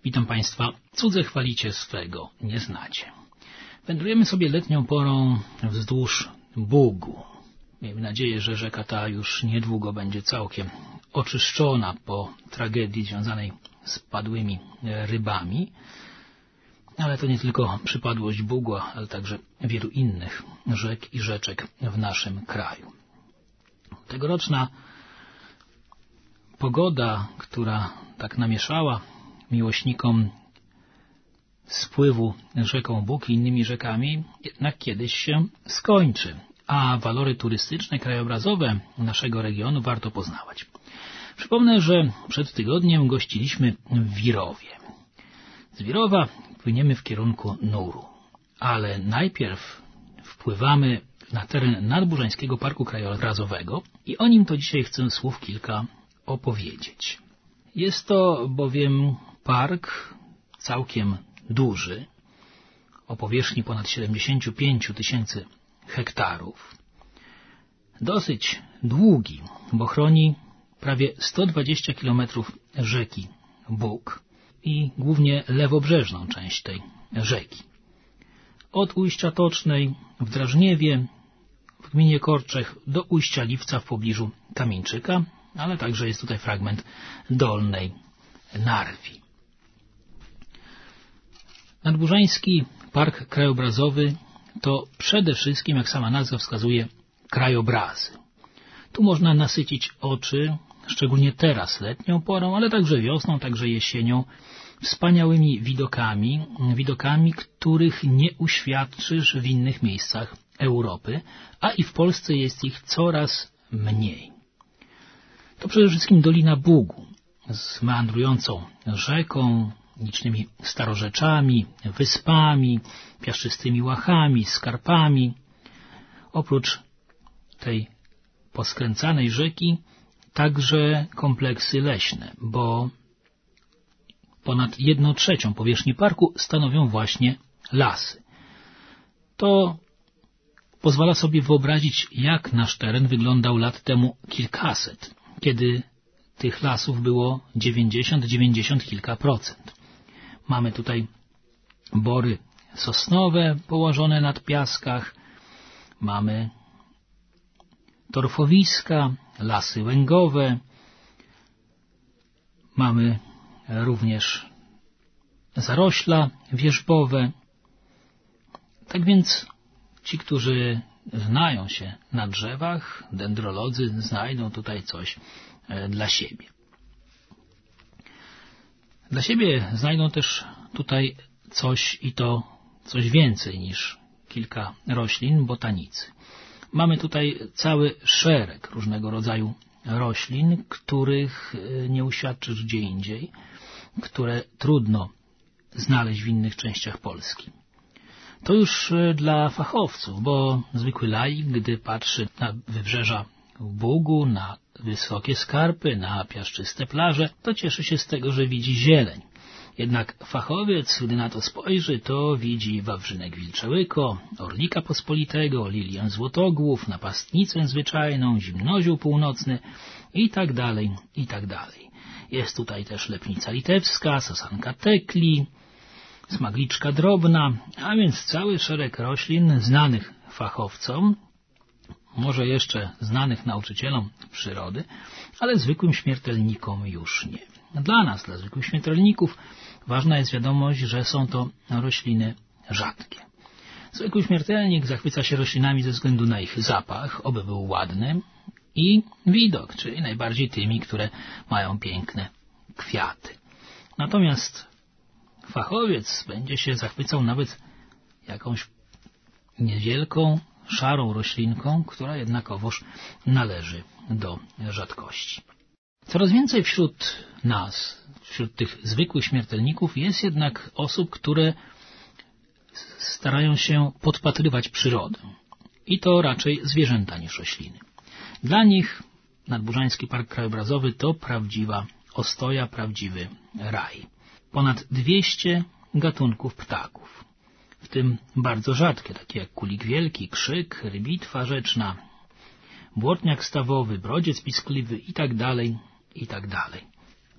Witam Państwa. Cudze chwalicie, swego nie znacie. Wędrujemy sobie letnią porą wzdłuż Bugu. Miejmy nadzieję, że rzeka ta już niedługo będzie całkiem oczyszczona po tragedii związanej z padłymi rybami. Ale to nie tylko przypadłość Bugu, ale także wielu innych rzek i rzeczek w naszym kraju. Tegoroczna pogoda, która tak namieszała miłośnikom spływu rzeką Bug i innymi rzekami, jednak kiedyś się skończy, a walory turystyczne, krajobrazowe naszego regionu warto poznawać. Przypomnę, że przed tygodniem gościliśmy w Wirowie. Z Wirowa płyniemy w kierunku Nuru, ale najpierw wpływamy na teren Nadburzańskiego Parku Krajobrazowego i o nim to dzisiaj chcę słów kilka opowiedzieć. Jest to bowiem park całkiem duży, o powierzchni ponad 75 000 hektarów. Dosyć długi, bo chroni prawie 120 km rzeki Bug i głównie lewobrzeżną część tej rzeki. Od ujścia Tocznej w Drażniewie, w gminie Korczech, do ujścia Liwca w pobliżu Kamieńczyka, ale także jest tutaj fragment Dolnej Narwi. Nadburzański Park Krajobrazowy to przede wszystkim, jak sama nazwa wskazuje, krajobrazy. Tu można nasycić oczy, szczególnie teraz letnią porą, ale także wiosną, także jesienią, wspaniałymi widokami, których nie uświadczysz w innych miejscach Europy, a i w Polsce jest ich coraz mniej. To przede wszystkim Dolina Bugu z meandrującą rzeką, licznymi starorzeczami, wyspami, piaszczystymi łachami, skarpami. Oprócz tej poskręcanej rzeki także kompleksy leśne, bo ponad 1/3 powierzchni parku stanowią właśnie lasy. To pozwala sobie wyobrazić, jak nasz teren wyglądał lat temu kilkaset, kiedy tych lasów było 90 kilka procent. Mamy tutaj bory sosnowe położone nad piaskach, mamy torfowiska, lasy łęgowe, mamy również zarośla wierzbowe. Tak więc ci, którzy znają się na drzewach, dendrolodzy, znajdą tutaj coś dla siebie. Dla siebie znajdą też tutaj coś i to coś więcej niż kilka roślin, botanicy. Mamy tutaj cały szereg różnego rodzaju roślin, których nie uświadczysz gdzie indziej, które trudno znaleźć w innych częściach Polski. To już dla fachowców, bo zwykły laik, gdy patrzy na wybrzeża Bugu, na wysokie skarpy, na piaszczyste plaże, to cieszy się z tego, że widzi zieleń. Jednak fachowiec, gdy na to spojrzy, to widzi wawrzynek wilczełyko, orlika pospolitego, lilię złotogłów, napastnicę zwyczajną, zimnoziół północny i tak dalej, i tak dalej. Jest tutaj też lepnica litewska, sosanka tekli, smagliczka drobna, a więc cały szereg roślin znanych fachowcom, może jeszcze znanych nauczycielom przyrody, ale zwykłym śmiertelnikom już nie. Dla nas, dla zwykłych śmiertelników, ważna jest wiadomość, że są to rośliny rzadkie. Zwykły śmiertelnik zachwyca się roślinami ze względu na ich zapach, oby był ładny, i widok, czyli najbardziej tymi, które mają piękne kwiaty. Natomiast fachowiec będzie się zachwycał nawet jakąś niewielką, szarą roślinką, która jednakowoż należy do rzadkości. Coraz więcej wśród nas, wśród tych zwykłych śmiertelników, jest jednak osób, które starają się podpatrywać przyrodę. I to raczej zwierzęta niż rośliny. Dla nich Nadburzański Park Krajobrazowy to prawdziwa ostoja, prawdziwy raj. Ponad 200 gatunków ptaków, w tym bardzo rzadkie, takie jak kulik wielki, krzyk, rybitwa rzeczna, błotniak stawowy, brodziec piskliwy itd., itd.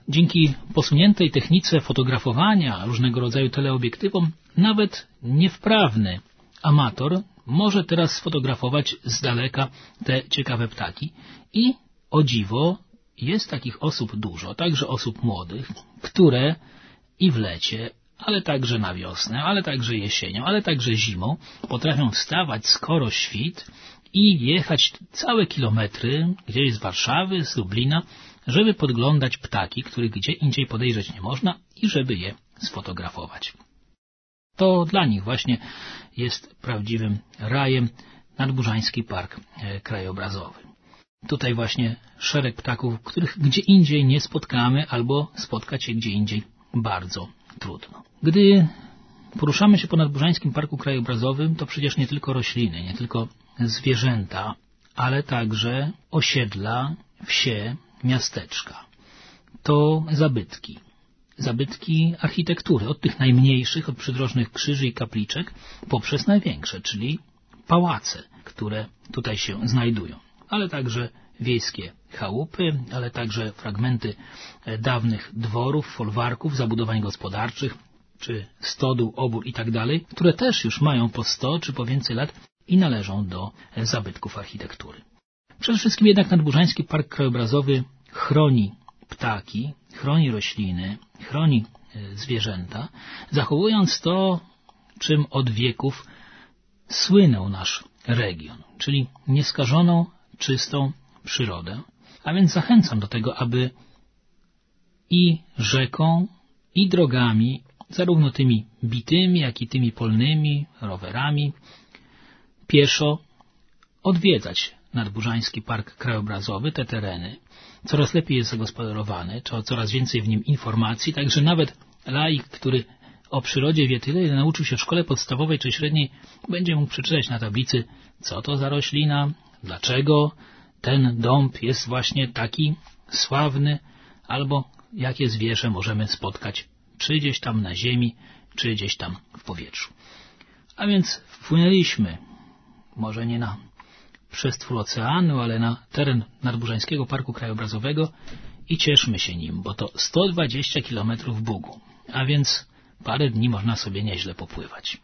Dzięki posuniętej technice fotografowania różnego rodzaju teleobiektywom nawet niewprawny amator może teraz sfotografować z daleka te ciekawe ptaki i o dziwo jest takich osób dużo, także osób młodych, które i w lecie, ale także na wiosnę, ale także jesienią, ale także zimą potrafią wstawać skoro świt i jechać całe kilometry gdzieś z Warszawy, z Lublina, żeby podglądać ptaki, których gdzie indziej podejrzeć nie można i żeby je sfotografować. To dla nich właśnie jest prawdziwym rajem Nadburzański Park Krajobrazowy. Tutaj właśnie szereg ptaków, których gdzie indziej nie spotkamy albo spotkać je gdzie indziej bardzo trudno. Gdy poruszamy się po Nadburzańskim Parku Krajobrazowym, to przecież nie tylko rośliny, nie tylko zwierzęta, ale także osiedla, wsie, miasteczka. To zabytki. Zabytki architektury, od tych najmniejszych, od przydrożnych krzyży i kapliczek, poprzez największe, czyli pałace, które tutaj się znajdują. Ale także wiejskie chałupy, ale także fragmenty dawnych dworów, folwarków, zabudowań gospodarczych, czy stodół, obór i tak dalej, które też już mają po 100 czy po więcej lat i należą do zabytków architektury. Przede wszystkim jednak Nadburzański Park Krajobrazowy chroni ptaki, chroni rośliny, chroni zwierzęta, zachowując to, czym od wieków słynął nasz region, czyli nieskażoną, czystą przyrodę. A więc zachęcam do tego, aby i rzeką, i drogami, zarówno tymi bitymi, jak i tymi polnymi, rowerami, pieszo odwiedzać Nadburzański Park Krajobrazowy, te tereny. Coraz lepiej jest zagospodarowany, coraz więcej w nim informacji, także nawet laik, który o przyrodzie wie tyle, ile nauczył się w szkole podstawowej czy średniej, będzie mógł przeczytać na tablicy, co to za roślina, dlaczego ten dąb jest właśnie taki sławny, albo jakie zwierzę możemy spotkać czy gdzieś tam na ziemi, czy gdzieś tam w powietrzu. A więc wpłynęliśmy, może nie na przestwór oceanu, ale na teren Nadburzańskiego Parku Krajobrazowego i cieszmy się nim, bo to 120 km Bugu, a więc parę dni można sobie nieźle popływać.